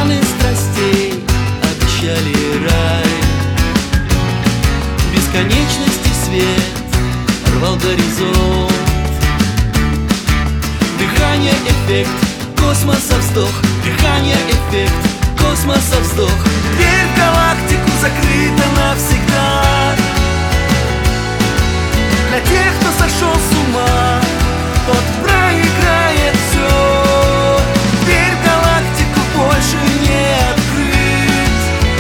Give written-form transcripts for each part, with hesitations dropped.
Океаны страстей обещали рай. В бесконечности свет рвал горизонт. Дыхание, эффект, космоса вздох. Дыхание, эффект, космоса вздох. Дверь в галактику закрыта навсегда. Для тех, кто сошел с ума, тот проиграет все. Дверь в галактику больше не открыть.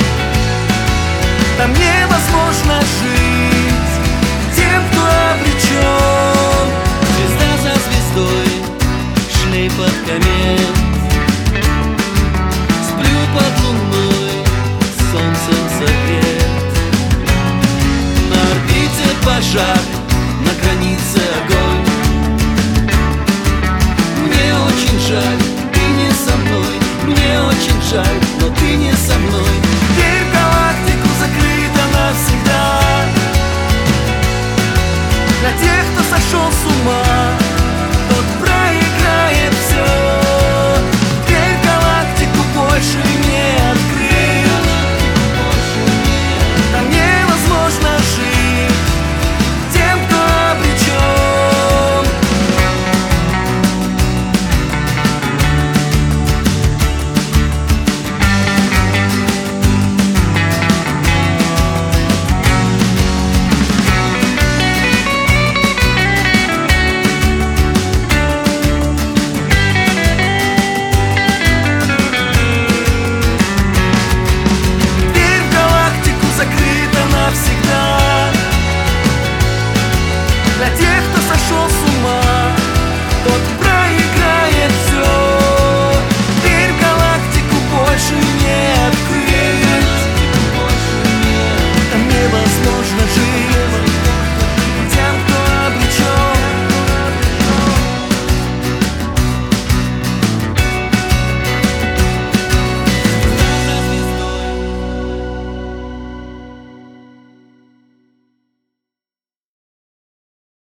Там невозможно жить тем, кто обречен. Звезда за звездой, шлей под комет. Сплю под луной, солнцем согрет. На орбите пожар, на границе огонь. Мне очень жаль, ты не со мной. Мне очень жаль,